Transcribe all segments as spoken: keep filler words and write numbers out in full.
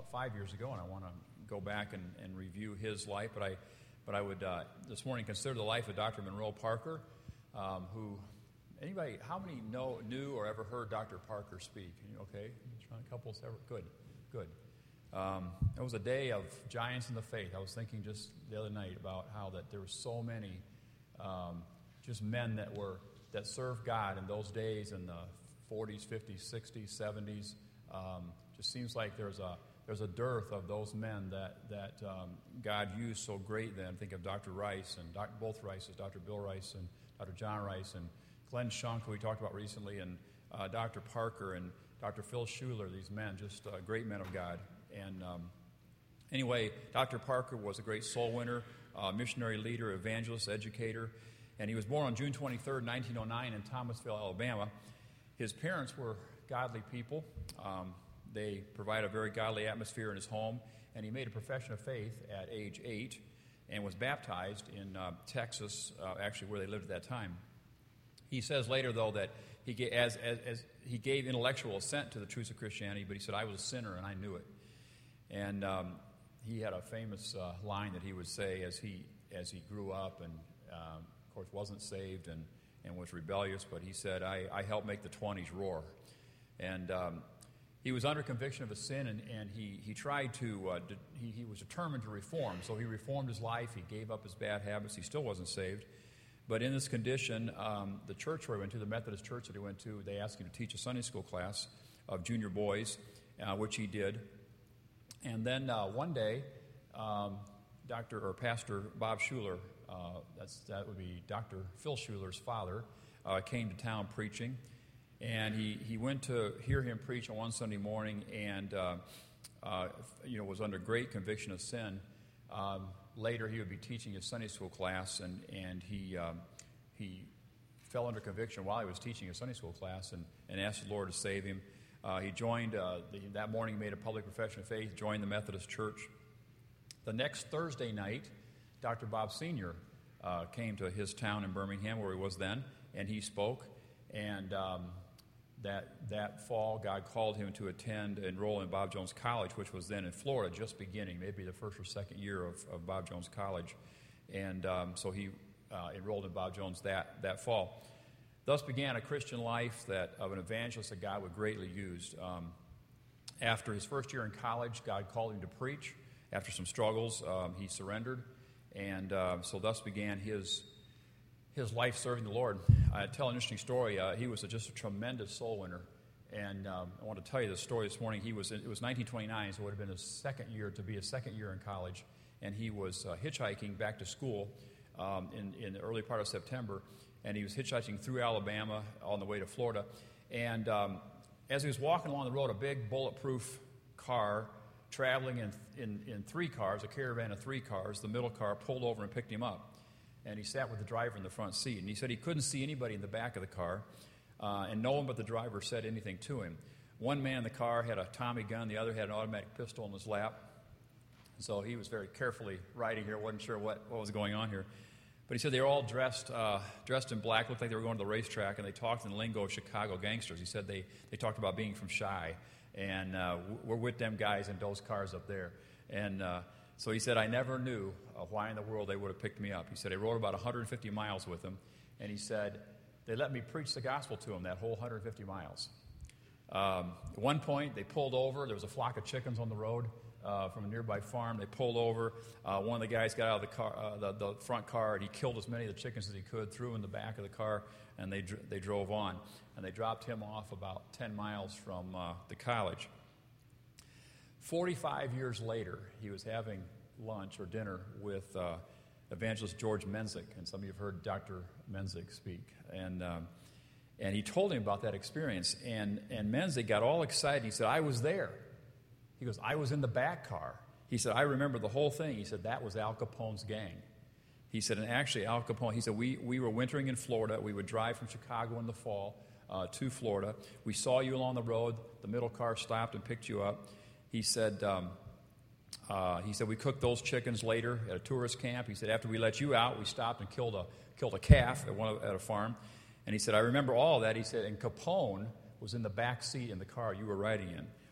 about five years ago, and I want to go back and, and review his life. But I, but I would uh, this morning consider the life of Doctor Monroe Parker, um, who anybody, how many know knew or ever heard Doctor Parker speak? Okay, a couple, several, good, good. Um, it was a day of giants in the faith. I was thinking just the other night about how that there were so many um, just men that were that served God in those days in the forties, fifties, sixties, seventies. Um, just seems like there's a there's a dearth of those men that that um, God used so great then. Think of Doctor Rice and Doc, both Rices, Doctor Bill Rice and Doctor John Rice and Glenn Shunk, who we talked about recently, and uh, Doctor Parker and Doctor Phil Schuler. These men, just uh, great men of God. And um, anyway, Doctor Parker was a great soul winner, uh, missionary leader, evangelist, educator, and he was born on June twenty-third, nineteen oh nine in Thomasville, Alabama. His parents were godly people. Um, they provided a very godly atmosphere in his home, and he made a profession of faith at age eight and was baptized in uh, Texas, uh, actually where they lived at that time. He says later, though, that he gave, as, as, as he gave intellectual assent to the truths of Christianity, but he said, I was a sinner and I knew it. And um, he had a famous uh, line that he would say as he as he grew up and, um, of course, wasn't saved and, and was rebellious, but he said, I, I helped make the twenties roar. And um, he was under conviction of a sin, and, and he, he tried to, uh, de- he, he was determined to reform. So he reformed his life. He gave up his bad habits. He still wasn't saved. But in this condition, um, the church where he went to, the Methodist church that he went to, they asked him to teach a Sunday school class of junior boys, uh, which he did. And then uh, one day, um, Doctor or Pastor Bob Schuler, uh, that's, that would be Doctor Phil Schuler's father, uh, came to town preaching. And he, he went to hear him preach on one Sunday morning and, uh, uh, you know, was under great conviction of sin. Um, later, he would be teaching his Sunday school class, and, and he um, he fell under conviction while he was teaching his Sunday school class and, and asked the Lord to save him. Uh, he joined, uh, the, that morning made a public profession of faith, joined the Methodist Church. The next Thursday night, Doctor Bob Senior uh, came to his town in Birmingham, where he was then, and he spoke. And um, that that fall, God called him to attend, enroll in Bob Jones College, which was then in Florida, just beginning, maybe the first or second year of, of Bob Jones College. And um, so he uh, enrolled in Bob Jones that, that fall. Thus began a Christian life that of an evangelist that God would greatly use. Um, after his first year in college, God called him to preach. After some struggles, um, he surrendered, and uh, so thus began his his life serving the Lord. I tell an interesting story. Uh, he was a, just a tremendous soul winner, and um, I want to tell you this story this morning. He was it was nineteen twenty-nine, so it would have been his second year to be his second year in college, and he was uh, hitchhiking back to school um, in in the early part of September. And he was hitchhiking through Alabama on the way to Florida. And um, as he was walking along the road, a big bulletproof car traveling in, in, in three cars, a caravan of three cars, the middle car pulled over and picked him up. And he sat with the driver in the front seat. And he said he couldn't see anybody in the back of the car, uh, and no one but the driver said anything to him. One man in the car had a Tommy gun, the other had an automatic pistol in his lap. So he was very carefully riding here, wasn't sure what, what was going on here. But he said they were all dressed uh, dressed in black, looked like they were going to the racetrack, and they talked in the lingo of Chicago gangsters. He said they, they talked about being from Chi, and uh, we're with them guys in those cars up there. And uh, so he said, I never knew uh, why in the world they would have picked me up. He said, I rode about one hundred fifty miles with them, and he said, they let me preach the gospel to them that whole one hundred fifty miles. Um, at one point, they pulled over. There was a flock of chickens on the road. Uh, from a nearby farm. They pulled over. Uh, one of the guys got out of the car, uh, the, the front car, and he killed as many of the chickens as he could, threw in the back of the car, and they dr- they drove on. And they dropped him off about ten miles from uh, the college. Forty-five years later, he was having lunch or dinner with uh, evangelist George Menzik, and some of you have heard Doctor Menzik speak. And um, and he told him about that experience, and and Menzik got all excited. He said, "I was there." He goes, I was in the back car. He said, I remember the whole thing. He said, that was Al Capone's gang. He said, and actually Al Capone, he said, we, we were wintering in Florida. We would drive from Chicago in the fall uh, to Florida. We saw you along the road. The middle car stopped and picked you up. He said, um, uh, he said, we cooked those chickens later at a tourist camp. He said, after we let you out, we stopped and killed a killed a calf at, one, at a farm. And he said, I remember all of that. He said, and Capone was in the back seat in the car you were riding in.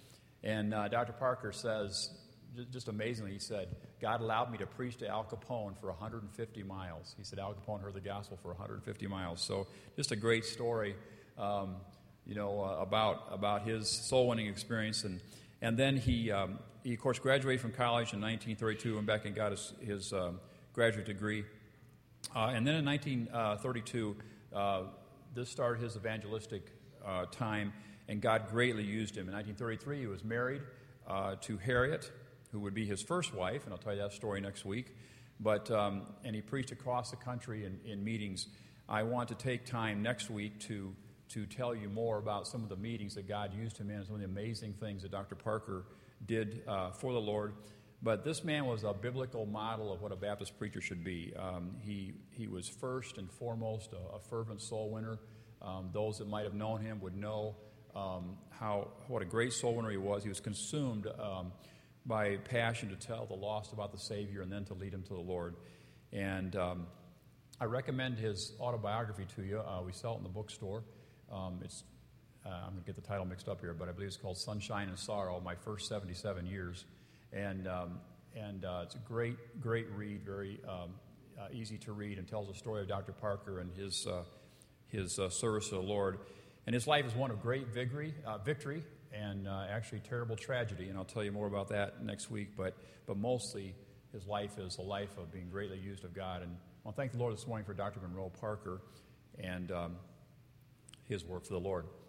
And uh, Doctor Parker says, just amazingly, he said, God allowed me to preach to Al Capone for one hundred fifty miles. He said Al Capone heard the gospel for one hundred fifty miles. So just a great story, um, you know, uh, about about his soul-winning experience. And and then he, um, he, of course, graduated from college in nineteen thirty-two, went back and got his, his um, graduate degree. Uh, and then in nineteen thirty-two, uh, this started his evangelistic uh, time, and God greatly used him. In nineteen thirty-three, he was married uh, to Harriet, who would be his first wife, and I'll tell you that story next week. But um, and he preached across the country in, in meetings. I want to take time next week to to tell you more about some of the meetings that God used him in, and some of the amazing things that Doctor Parker did uh, for the Lord. But this man was a biblical model of what a Baptist preacher should be. Um, he he was first and foremost a, a fervent soul winner. Um, those that might have known him would know um, how what a great soul winner he was. He was consumed Um, by passion to tell the lost about the Savior and then to lead them to the Lord. And um, I recommend his autobiography to you. Uh, we sell it in the bookstore. Um, it's uh, I'm going to get the title mixed up here, but I believe it's called Sunshine and Sorrow, My First seventy-seven Years. And um, and uh, it's a great, great read, very um, uh, easy to read, and tells the story of Doctor Parker and his, uh, his uh, service to the Lord. And his life is one of great victory, uh, victory, and uh, actually terrible tragedy, and I'll tell you more about that next week, but but mostly his life is a life of being greatly used of God. And I want to thank the Lord this morning for Doctor Monroe Parker and um, his work for the Lord.